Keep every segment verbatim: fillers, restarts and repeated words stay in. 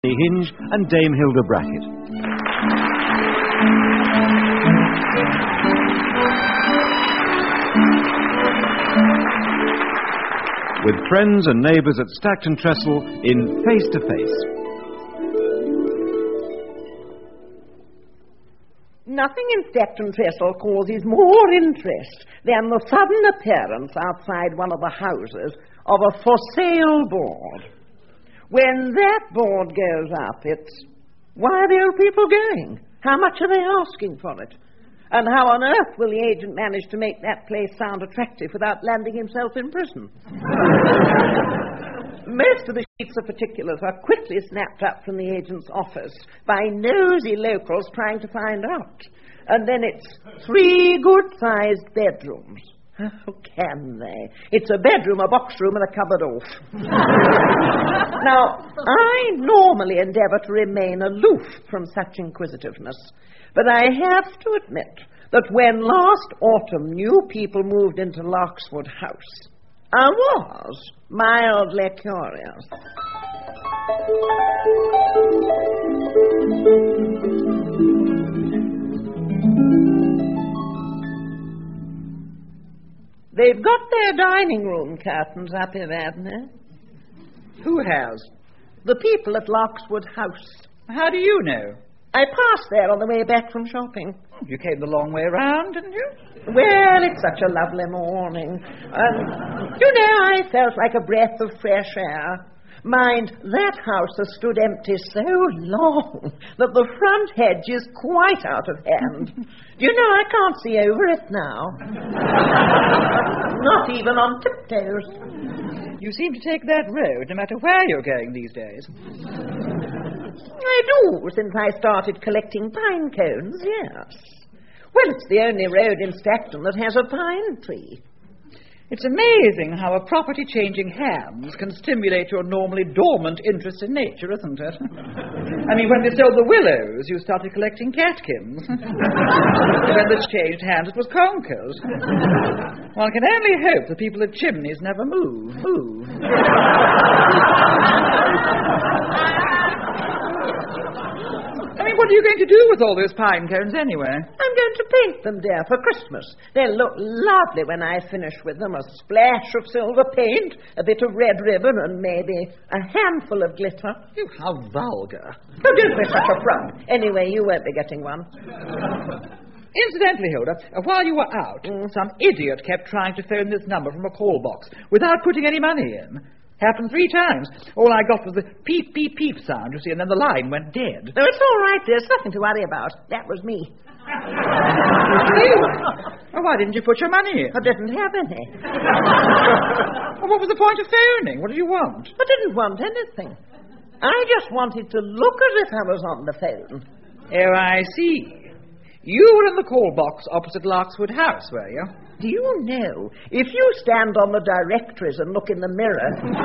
Hinge and Dame Hilda Brackett. With friends and neighbours at Stacton Trestle in Face to Face. Nothing in Stacton Trestle causes more interest than the sudden appearance outside one of the houses of a for sale board. When that board goes up, it's, why are the old people going? How much are they asking for it? And how on earth will the agent manage to make that place sound attractive without landing himself in prison? Most of the sheets of particulars are quickly snapped up from the agent's office by nosy locals trying to find out. And then it's three good-sized bedrooms. How can they? It's a bedroom, a box room, and a cupboard off. Now, I normally endeavour to remain aloof from such inquisitiveness, but I have to admit that when last autumn new people moved into Larkswood House, I was mildly curious. They've got their dining room curtains up, haven't they? Who has? The people at Larkswood House. How do you know? I passed there on the way back from shopping. You came the long way round, didn't you? Well, it's such a lovely morning. And, you know, I felt like a breath of fresh air. Mind, that house has stood empty so long that the front hedge is quite out of hand. Do you know, I can't see over it now. Not even on tiptoes. You seem to take that road no matter where you're going these days. I do, since I started collecting pine cones, yes. Well, it's the only road in Stacton that has a pine tree. It's amazing how a property-changing hands can stimulate your normally dormant interest in nature, isn't it? I mean, when they sold the willows, you started collecting catkins. When this changed hands, it was conkers. One can only hope the people at Chimneys never move. Move. I mean, what are you going to do with all those pine cones anyway? I'm going to paint them, dear, for Christmas. They'll look lovely when I finish with them. A splash of silver paint, a bit of red ribbon, and maybe a handful of glitter. You, how vulgar. Oh, don't be such a frump. Anyway, you won't be getting one. Incidentally, Hilda, uh, while you were out, mm. some idiot kept trying to phone this number from a call box without putting any money in. Happened three times. All I got was the peep, peep, peep sound, you see, and then the line went dead. No, it's all right, there's nothing to worry about. That was me. Well, why didn't you put your money in? I didn't have any. Well, what was the point of phoning? What did you want? I didn't want anything. I just wanted to look as if I was on the phone. Oh, I see. You were in the call box opposite Larkswood House, were you? Do you know, if you stand on the directories and look in the mirror...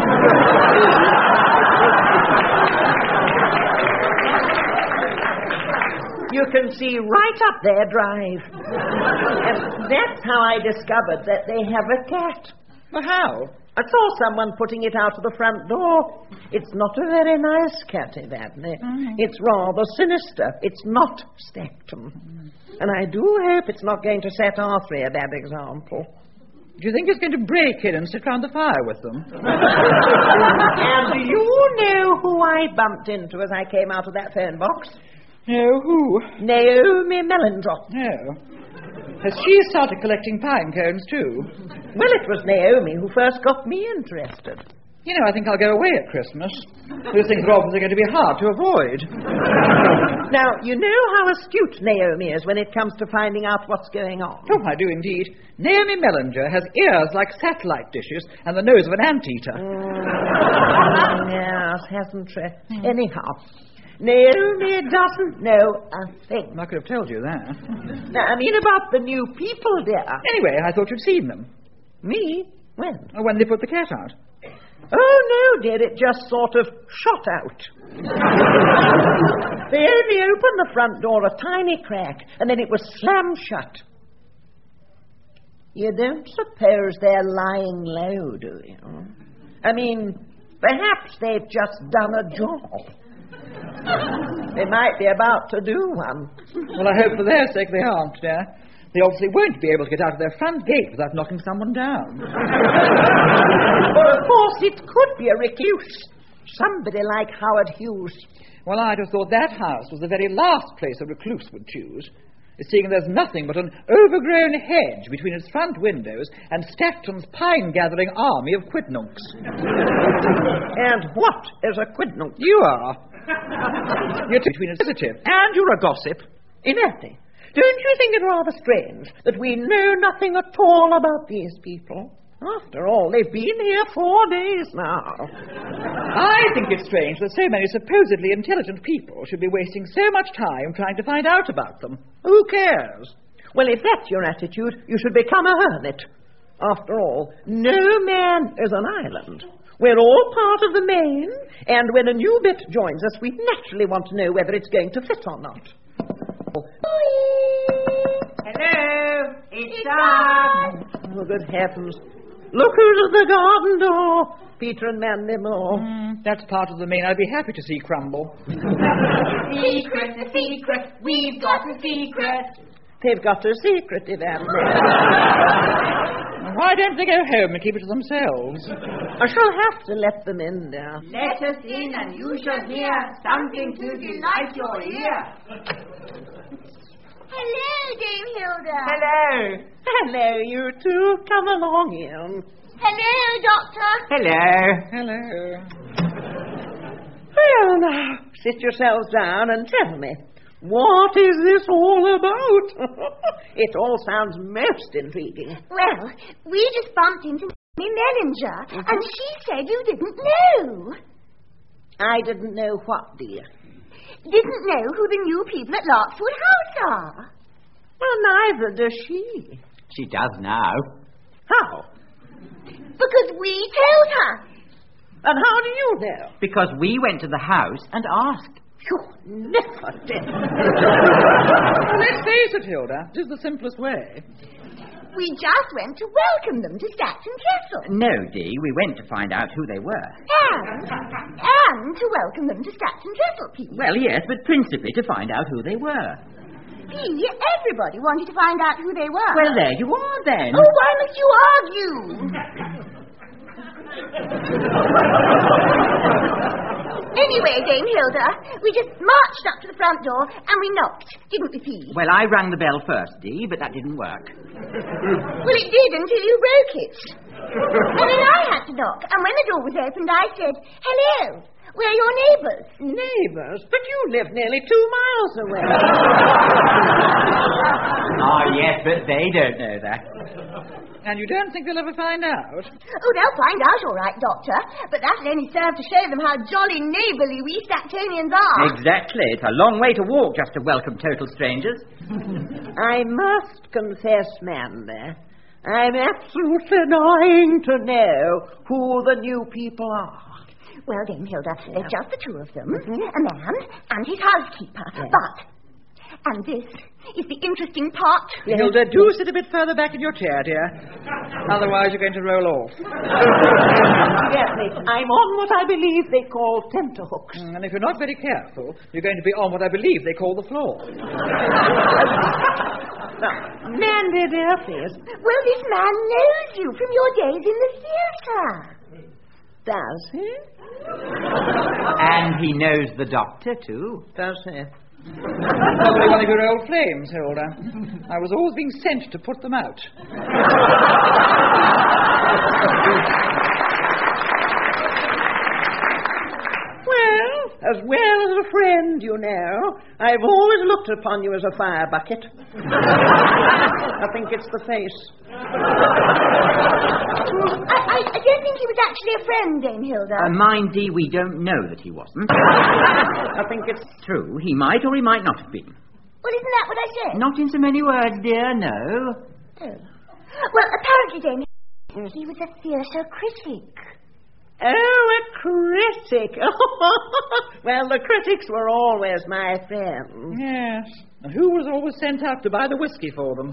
you can see right up their drive. And that's how I discovered that they have a cat. Well, how? I saw someone putting it out of the front door. It's not a very nice cat, Evadne. Mm. It's rather sinister. It's not Stacton. Mm. And I do hope it's not going to set Arthur a bad example. Do you think it's going to break in and sit round the fire with them? And do you know who I bumped into as I came out of that phone box? No, who? Naomi Mellendrop. No. Has she started collecting pine cones, too? Well, it was Naomi who first got me interested. You know, I think I'll go away at Christmas. Those things are obviously going to be hard to avoid. Now, you know how astute Naomi is when it comes to finding out what's going on. Oh, I do indeed. Naomi Mellinger has ears like satellite dishes and the nose of an anteater. Mm, yes, hasn't she? Mm. Anyhow... Naomi doesn't know a thing. I could have told you that. Now, I mean about the new people, dear. Anyway, I thought you'd seen them. Me? When? Oh, when they put the cat out. Oh, no, dear, it just sort of shot out. They only opened the front door a tiny crack, and then it was slammed shut. You don't suppose they're lying low, do you? I mean, perhaps they've just done a job. They might be about to do one. Well, I hope for their sake they aren't, dear. They obviously won't be able to get out of their front gate without knocking someone down. But of course it could be a recluse. Somebody like Howard Hughes. Well, I'd have thought that house was the very last place a recluse would choose, seeing there's nothing but an overgrown hedge between its front windows and Stacton's pine-gathering army of quidnuncs. And what is a quidnunc? You are. You're between a sensitive and you're a gossip. Inerte, don't you think it rather strange that we know nothing at all about these people? After all, they've been here four days now. I think it's strange that so many supposedly intelligent people should be wasting so much time trying to find out about them. Who cares? Well, if that's your attitude, you should become a hermit. After all, no man is an island. We're all part of the main, and when a new bit joins us, we naturally want to know whether it's going to fit or not. Hello, it's Dad. Oh, good heavens. Look who's at the garden door. Peter and Mandy Moore. Mm, that's part of the main. I'd be happy to see Crumble. Secret, a secret. We've got a secret. They've got a secret, Evan. Why don't they go home and keep it to themselves? I shall have to let them in there. Let us in and you shall hear something to delight your ear. Hello, Dame Hilda. Hello. Hello, you two. Come along in. Hello, Doctor. Hello. Hello. Well, now, sit yourselves down and tell me, what is this all about? It all sounds most intriguing. Well, we just bumped into Miss Mellinger, mm-hmm. and she said you didn't know. I didn't know what, dear? Didn't know who the new people at Larkwood House are. Well, neither does she. She does now. How? Because we told her. And how do you know? Because we went to the house and asked. You never did. Well, let's face it, Hilda. It is the simplest way. We just went to welcome them to Stacton Trestle. No, Dee, we went to find out who they were. And, and to welcome them to Stacton Trestle, P. Well, yes, but principally to find out who they were. P, everybody wanted to find out who they were. Well, there you are, then. Oh, why must you argue? Anyway, Dame Hilda, we just marched up to the front door and we knocked, didn't we, P? Well, I rang the bell first, Dee, but that didn't work. Well, it did until you broke it. And then I had to knock, and when the door was opened, I said, hello, we're your neighbours. Neighbours? But you live nearly two miles away. Oh, yes, but they don't know that. And you don't think they'll ever find out? Oh, they'll find out all right, Doctor. But that'll only serve to show them how jolly neighbourly we Stactonians are. Exactly. It's a long way to walk just to welcome total strangers. I must confess, Mandy, I'm absolutely dying to know who the new people are. Well, Dame Hilda, yeah. there's just the two of them, Mm-hmm. a man and his housekeeper. Yeah. But, and this is the interesting part. Yes. Hilda, do sit a bit further back in your chair, dear. Otherwise you're going to roll off. Yes, miss, I'm on what I believe they call tenterhooks. Mm, and if you're not very careful, you're going to be on what I believe they call the floor. Now, Mandy, dear, please. Well, this man knows you from your days in the theatre. Does he? And he knows the doctor, too. Does he? Probably one of your old flames, Hilda. I was always being sent to put them out. Well, as well as a friend, you know. I've always looked upon you as a fire bucket. I think it's the face. I, I, I don't think he was actually a friend, Dame Hilda. Uh, mind, Dee, we don't know that he wasn't. I think it's True, he might or he might not have been. Well, isn't that what I said? Not in so many words, dear, no. Oh. Well, apparently, Dame Hilda, he was a theatre critic. Oh, a critic. Well, the critics were always my friends. Yes. And who was always sent out to buy the whiskey for them?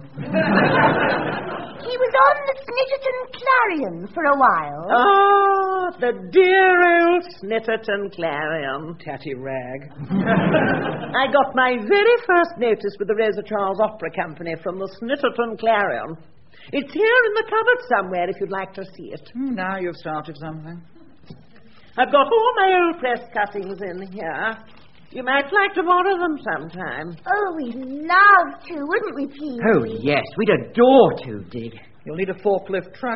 He was on the Snitterton Clarion for a while. Oh, the dear old Snitterton Clarion. Tatty rag. I got my very first notice with the Rosa Charles Opera Company from the Snitterton Clarion. It's here in the cupboard somewhere if you'd like to see it. Hmm, now you've started something. I've got all my old press cuttings in here. You might like to borrow them sometime. Oh, we'd love to, wouldn't we, please? Oh, yes, we'd adore to, Dig. You'll need a forklift truck.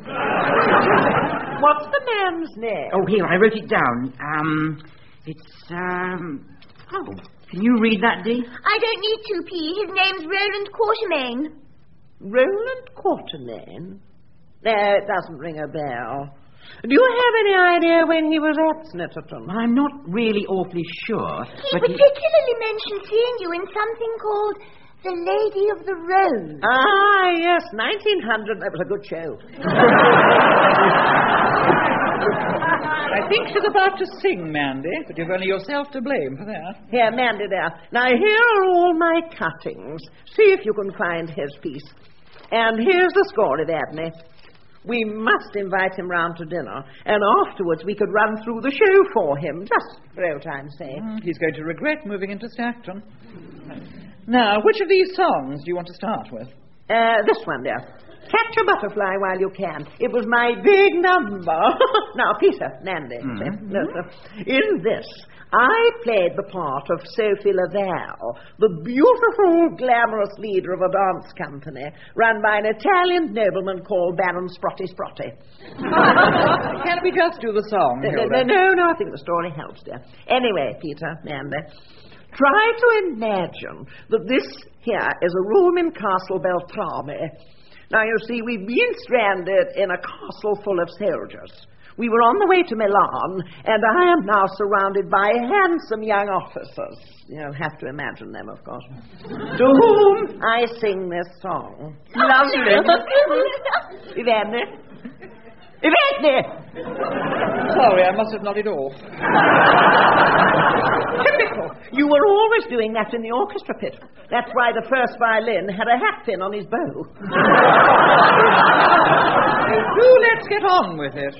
What's the man's name? Oh, here, I wrote it down. Um, it's, um... Oh, can you read that, Dig? I don't need to, P. His name's Roland Quartermain. Roland Quartermain? No, it doesn't ring a bell. Do you have any idea when he was at Snitterton? Well, I'm not really awfully sure. He but particularly he... mentioned seeing you in something called The Lady of the Rose. Ah, yes, nineteen hundred. That was a good show. I think she's about to sing, Mandy, but you've only yourself to blame for that. Here, Mandy, there. Now, here are all my cuttings. See if you can find his piece. And here's the score of Abney. We must invite him round to dinner, and afterwards we could run through the show for him, just for old time's sake. Mm, he's going to regret moving into Stockton. Now, which of these songs do you want to start with? Uh, this one, dear. Catch a butterfly while you can. It was my big number. Now, Peter, Mandy, Mm-hmm. no, no. In this, I played the part of Sophie Laval, the beautiful, glamorous leader of a dance company run by an Italian nobleman called Baron Sprotty Sprotty. Can't we just do the song, No, Hilda? no, no, I think the story helps, dear. Anyway, Peter, Mandy, try to imagine that this here is a room in Castle Beltrame. Now, you see, we've been stranded in a castle full of soldiers. We were on the way to Milan, and I am now surrounded by handsome young officers. You'll have to imagine them, of course. To whom I sing this song. Lovely. Ivane? Ivane! Sorry, I must have nodded off. Typical. You were always doing that in the orchestra pit. That's why the first violin had a hat pin on his bow. Do let's get on with it.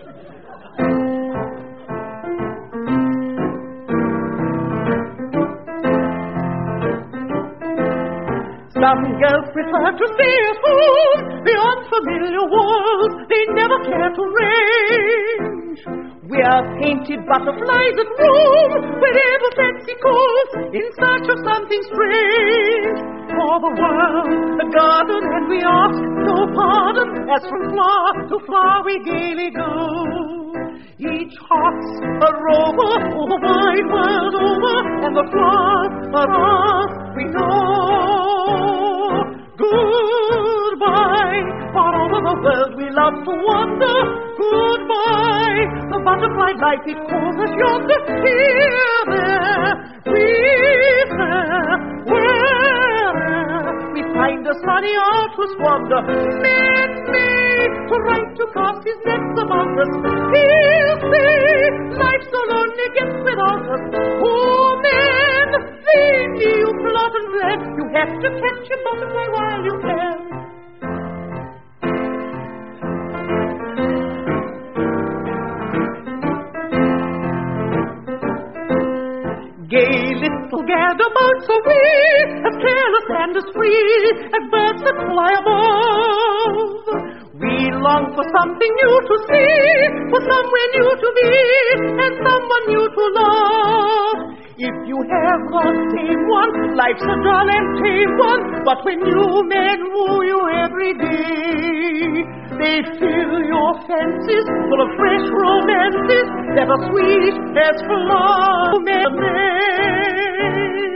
Some girls prefer to stay at home beyond familiar walls. They never care to range. We are painted butterflies that roam wherever fancy calls in search of something strange. For the world, a garden, and we ask no pardon. As from flower to flower we gaily go. Each heart's a rover all the wide world over, and the flowers are ours we know. Goodbye, far over the world we love to wander. Goodbye, the butterfly life it calls us yonder. Here, there, we there, where we find a sunny hour to squander. Men made to right to cast his nets among us. He'll say, life so lonely gets without us. Oh, men, vainly you plot and plan. You have to catch a butterfly while you can. Gay little gadabouts are we, as careless and as free as birds that fly above. We long for something new to see, for somewhere new to be, and someone new to love. If you have the same one, life's a dull and tame one, but when new men woo you every day, they fill your fancies full of fresh romances that are sweet as flowers may.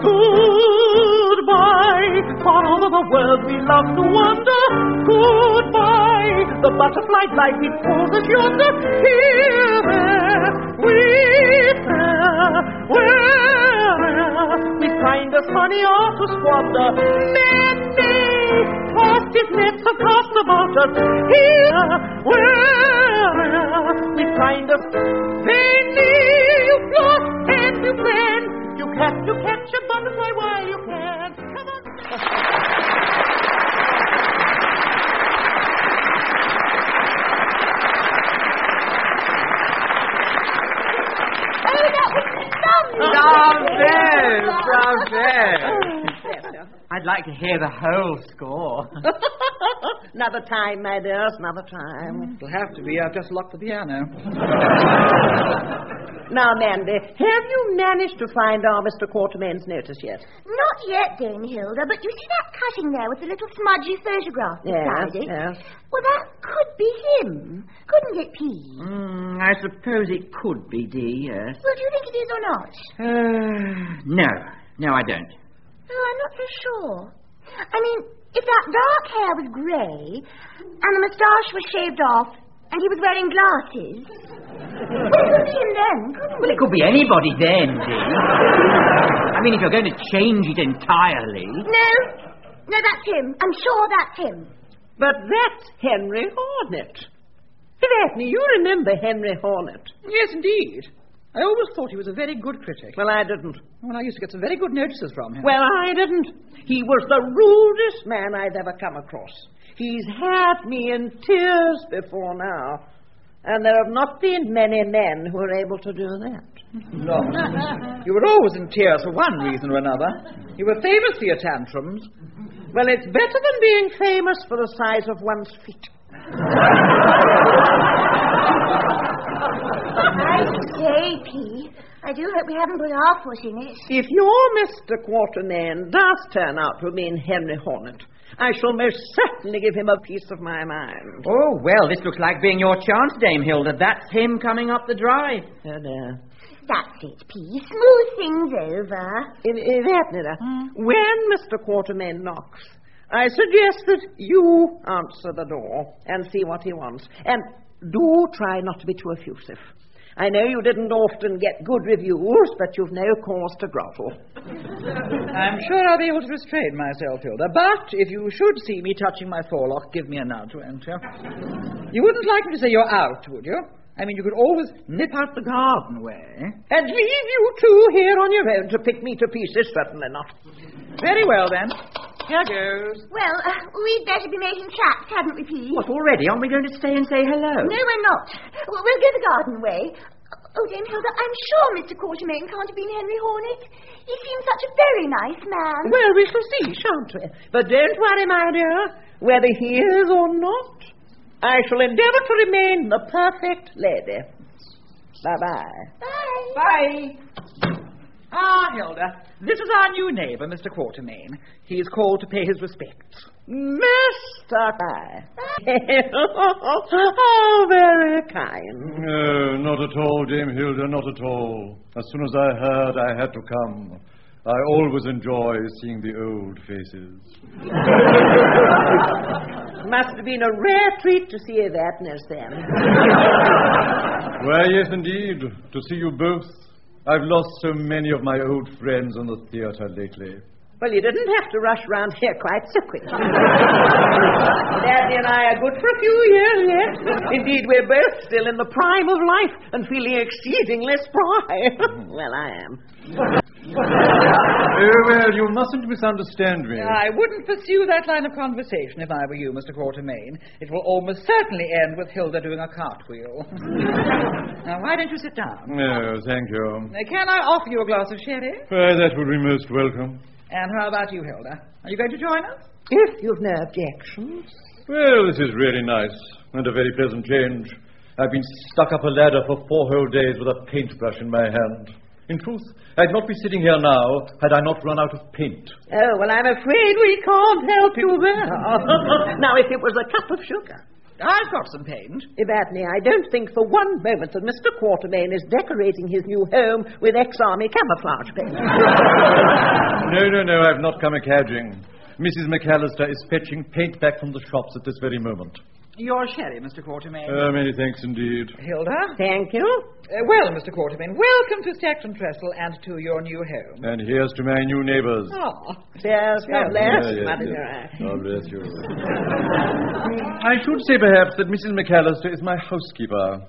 Goodbye, far over the world we love to wander. Goodbye, the butterfly life it calls us yonder. Here, there, we there, where we find a sunny hour to squander. Men may cast his nets of cast about us. Here, where we find us vainly you float and you plan. You have to catch a butterfly while you can. Come on. Bravo! Bravo! I'd like to hear the whole score. Another time, my dears, another time. It'll have to be. I've just locked the piano. Now, Mandy, have you managed to find our Mister Quartermain's notice yet? Not yet, Dame Hilda, but you see that cutting there with the little smudgy photograph beside Yes, it? yes. Well, that could be him, couldn't it, P? Mm, I suppose it could be, Dee, yes. Well, do you think it is or not? Uh, no. No, I don't. Oh, I'm not so sure. I mean, if that dark hair was grey, and the moustache was shaved off, and he was wearing glasses, well, it could be him then, couldn't Well, it could be anybody then, Dee. I mean, if you're going to change it entirely... No, no, that's him. I'm sure that's him. But that's Henry Hornet. Daphne, you remember Henry Hornet? Yes, indeed. I always thought he was a very good critic. Well, I didn't. Well, I used to get some very good notices from him. Well, I didn't. He was the rudest man I've ever come across. He's had me in tears before now. And there have not been many men who are able to do that. No. You were always in tears for one reason or another. You were famous for your tantrums. Well, it's better than being famous for the size of one's feet. I say, P, I do hope we haven't put our foot in it. If your Mister Quartermain does turn out to mean Henry Hornet, I shall most certainly give him a piece of my mind. Oh, well, this looks like being your chance, Dame Hilda. That's him coming up the drive. Oh, dear. That's it, P. Smooth things over. In, in that, Nida, when Mister Quartermain knocks, I suggest that you answer the door and see what he wants. And do try not to be too effusive. I know you didn't often get good reviews, but you've no cause to grovel. I'm sure I'll be able to restrain myself, Hilda. But if you should see me touching my forelock, give me a nudge, won't you? You wouldn't like me to say you're out, would you? I mean, you could always nip out the garden way. And leave you two here on your own to pick me to pieces? Certainly not. Very well, then. Here goes. Well, uh, we'd better be making tracks, hadn't we, P? What, already? Aren't we going to stay and say hello? No, we're not. We'll we'll go the garden way. Oh, Dame Hilda, I'm sure Mister Quartermain can't have been Henry Hornet. He seems such a very nice man. Well, we shall see, shan't we? But don't worry, my dear. Whether he is or not, I shall endeavour to remain the perfect lady. Bye-bye. Bye. Bye. Ah, Hilda, this is our new neighbour, Mister Quartermain. He is called to pay his respects. Mister Bye. Oh, very kind. No, not at all, Dame Hilda, not at all. As soon as I heard I had to come, I always enjoy seeing the old faces. Must have been a rare treat to see that, nurse, then. Why, yes, indeed, to see you both. I've lost so many of my old friends on the theatre lately. Well, you didn't have to rush round here quite so quickly. Daddy and I are good for a few years yet. Indeed, we're both still in the prime of life and feeling exceedingly spry. Well, I am. Oh, well, you mustn't misunderstand me. I wouldn't pursue that line of conversation if I were you, Mister Quartermain. It will almost certainly end with Hilda doing a cartwheel. Now, why don't you sit down? No, thank you. Uh, can I offer you a glass of sherry? Why, that would be most welcome. And how about you, Hilda? Are you going to join us? If you've no objections. Well, this is really nice and a very pleasant change. I've been stuck up a ladder for four whole days with a paintbrush in my hand. In truth, I'd not be sitting here now had I not run out of paint. Oh, well, I'm afraid we can't help you there. Now, if it was a cup of sugar. I've got some paint. Ebatney, I don't think for one moment that Mister Quartermain is decorating his new home with ex-army camouflage paint. No, no, no, I've not come a-cadging. Missus McAllister is fetching paint back from the shops at this very moment. Your sherry, Mister Quartermain. Uh, many thanks indeed. Hilda? Thank you. Uh, well, Mister Quartermain, welcome to Stacton Trestle and to your new home. And here's to my new neighbours. Oh. Yes, God bless. Yeah, yes, Mother yes. dear. God bless you. I should say perhaps that Missus McAllister is my housekeeper.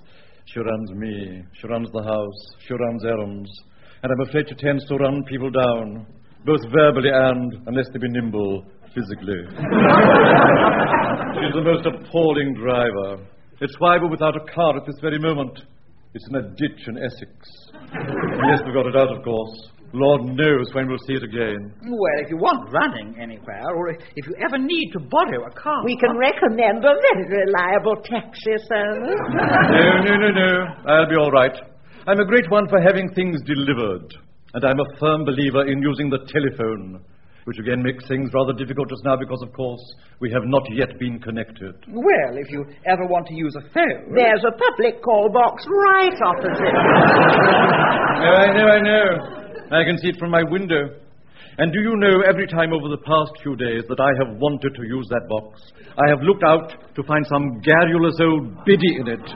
She runs me. She runs the house. She runs errands. And I'm afraid she tends to run people down, both verbally and, unless they be nimble, physically. She's the most appalling driver. It's why we're without a car at this very moment. It's in a ditch in Essex. Yes, we got it out, of course. Lord knows when we'll see it again. Well, if you want running anywhere, or if you ever need to borrow a car... We can recommend a very reliable taxi service. No, no, no, no. I'll be all right. I'm a great one for having things delivered. And I'm a firm believer in using the telephone, which again makes things rather difficult just now because, of course, we have not yet been connected. Well, if you ever want to use a phone... There's a public call box right opposite. No, I know, I know. I can see it from my window. And do you know, every time over the past few days that I have wanted to use that box, I have looked out to find some garrulous old biddy in it.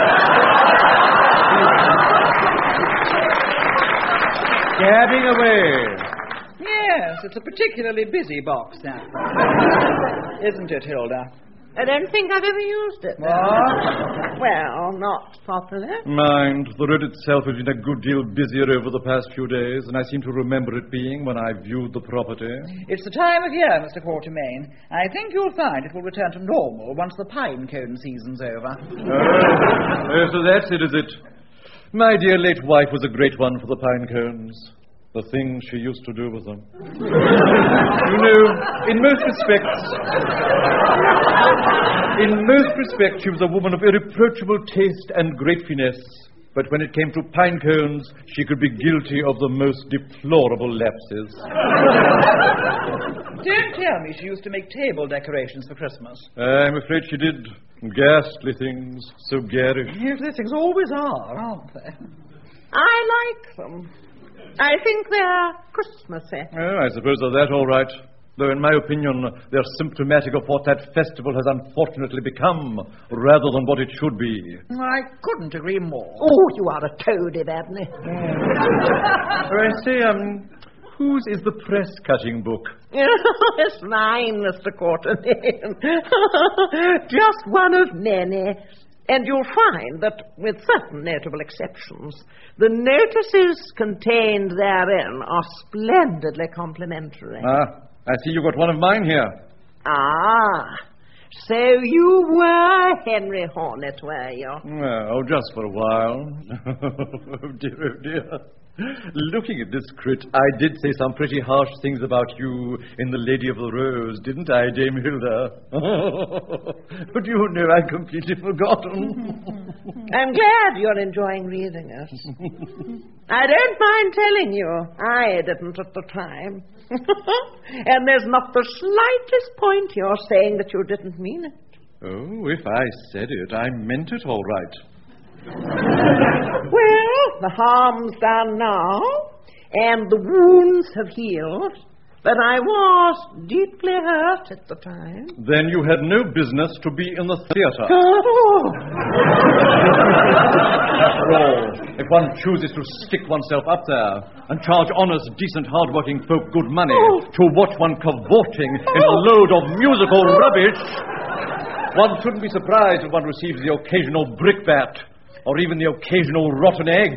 Gabbing away. Yes, it's a particularly busy box now. Isn't it, Hilda? I don't think I've ever used it. What? Well, not properly. Mind, the road itself has been a good deal busier over the past few days, and I seem to remember it being when I viewed the property. It's the time of year, Mister Quatermain. I think you'll find it will return to normal once the pine cone season's over. Oh, oh, so that's it, is it? My dear late wife was a great one for the pine cones. The things she used to do with them. You know, in most respects... In most respects, she was a woman of irreproachable taste and great finesse. But when it came to pine cones, she could be guilty of the most deplorable lapses. Don't tell me she used to make table decorations for Christmas. I'm afraid she did. Ghastly things, so garish. Yes, these things always are, aren't they? I like them. I think they're Christmassy. Oh, I suppose they're that all right. Though, in my opinion, they're symptomatic of what that festival has unfortunately become, rather than what it should be. I couldn't agree more. Oh, you are a toady, Abney. I say, um, whose is the press-cutting book? It's mine, Mister Quatermain. Just one of many. And you'll find that, with certain notable exceptions, the notices contained therein are splendidly complimentary. Ah, I see you got one of mine here. Ah, so you were Henry Hornet, were you? Well, just for a while. Oh, dear, oh, dear. Looking at this crit, I did say some pretty harsh things about you in The Lady of the Rose, didn't I, Dame Hilda? But you know, I've completely forgotten. I'm glad you're enjoying reading it. I don't mind telling you, I didn't at the time. And there's not the slightest point you're saying that you didn't mean it. Oh, if I said it, I meant it all right. Well, the harm's done now, and the wounds have healed, but I was deeply hurt at the time. Then you had no business to be in the theatre. Oh. After all, if one chooses to stick oneself up there and charge honest, decent, hard-working folk good money oh. to watch one cavorting oh. in a load of musical oh. rubbish, one shouldn't be surprised if one receives the occasional brickbat or even the occasional rotten egg.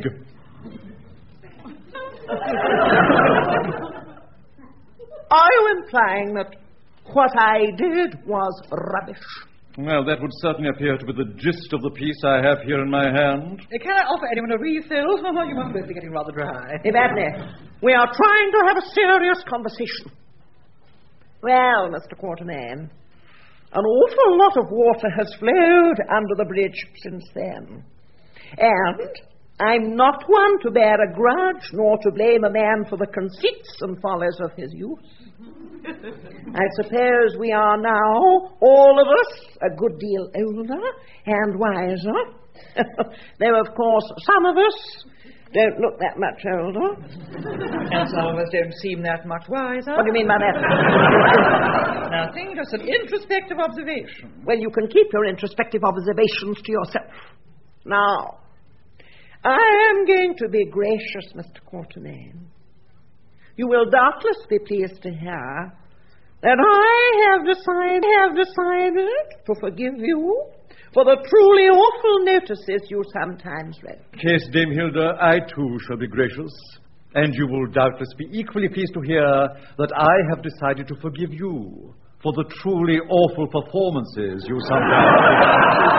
Are you implying that what I did was rubbish? Well, that would certainly appear to be the gist of the piece I have here in my hand. Uh, can I offer anyone a refill? You must both be getting rather dry. Evadne, we are trying to have a serious conversation. Well, Mister Quatermain, an awful lot of water has flowed under the bridge since then. And I'm not one to bear a grudge, nor to blame a man for the conceits and follies of his youth. I suppose we are now, all of us, a good deal older and wiser. Though, of course, some of us don't look that much older. And some of us don't seem that much wiser. What do you mean by that? Nothing, just an introspective observation. Well, you can keep your introspective observations to yourself. Now, I am going to be gracious, Mister Quatermain. You will doubtless be pleased to hear that I have decided, have decided to forgive you for the truly awful notices you sometimes read. Case Dame Hilda, I too shall be gracious. And you will doubtless be equally pleased to hear that I have decided to forgive you for the truly awful performances you sometimes...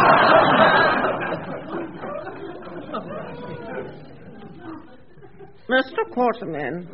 Mister Quarterman,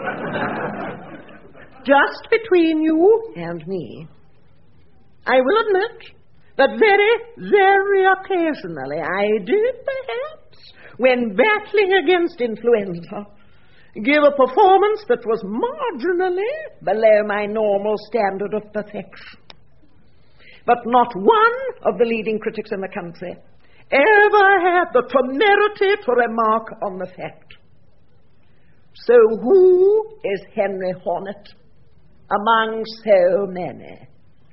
just between you and me, I will admit that very, very occasionally I did, perhaps, when battling against influenza, give a performance that was marginally below my normal standard of perfection. But not one of the leading critics in the country ever had the temerity to remark on the fact. So who is Henry Hornet among so many?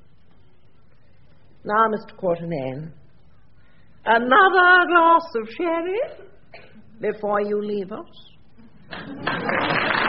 Now, Mister Quartermain, another glass of sherry before you leave us.